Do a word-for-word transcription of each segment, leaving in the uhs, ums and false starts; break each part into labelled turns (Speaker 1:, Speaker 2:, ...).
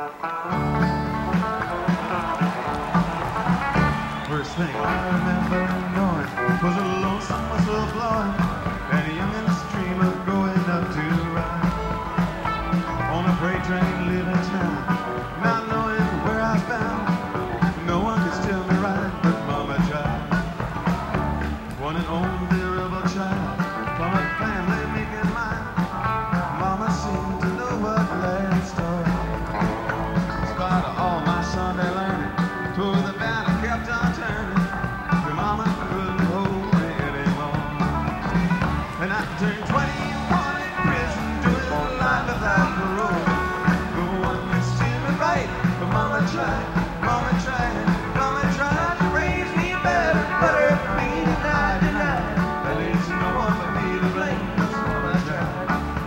Speaker 1: First thing I remember knowing was a lonesome whistle blowing and a young and a stream of going up to ride on a freight train leaving town, not knowing where I was bound. No one could steal me right, but Mama tried. One and only rebel child from a family making mine. Mama seemed to know what lay in store. In spite of all my Sunday learning, toward the band I kept on turning. Your mama couldn't hold me anymore. And I turned twenty-one in prison, doing life without parole. No one can steal me right, but Mama tried, Mama tried, Mama tried to raise me better, but her me denied, denied. That leaves no one but me to blame, 'cause Mama tried.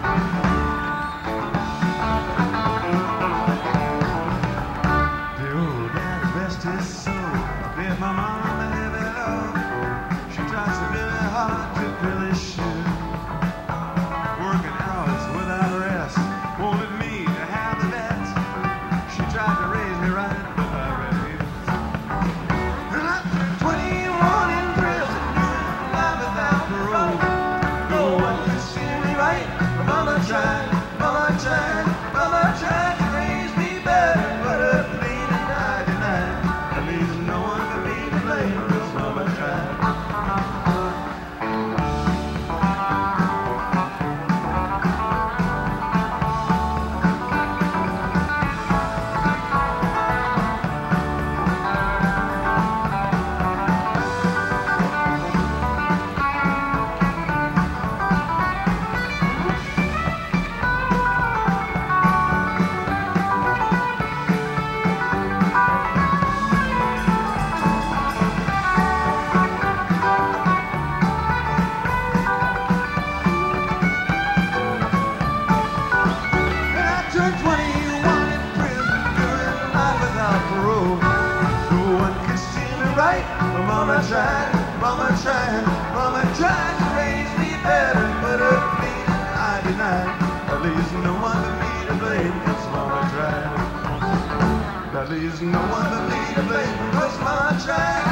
Speaker 1: The old daddy rest his soul, did my mama have it all? She tried so very hard to fill his shoes, working hours without rest, wanted me to have the best. She tried to raise me right, but I refused. And after twenty-one in prison, doing life without parole, no one could steal me right, but Mama tried, Mama tried, Mama tried to raise me better, but her me denied, denied. That leaves no one but me to blame, 'cause Mama tried. And I turned twenty-one in prison, doing life without parole. No one could steal me right, but Mama tried, Mama tried, Mama tried to raise me better, but her me I denied. That leaves no one but me to blame, 'cause Mama tried. That leaves no one but me to blame, 'cause Mama tried.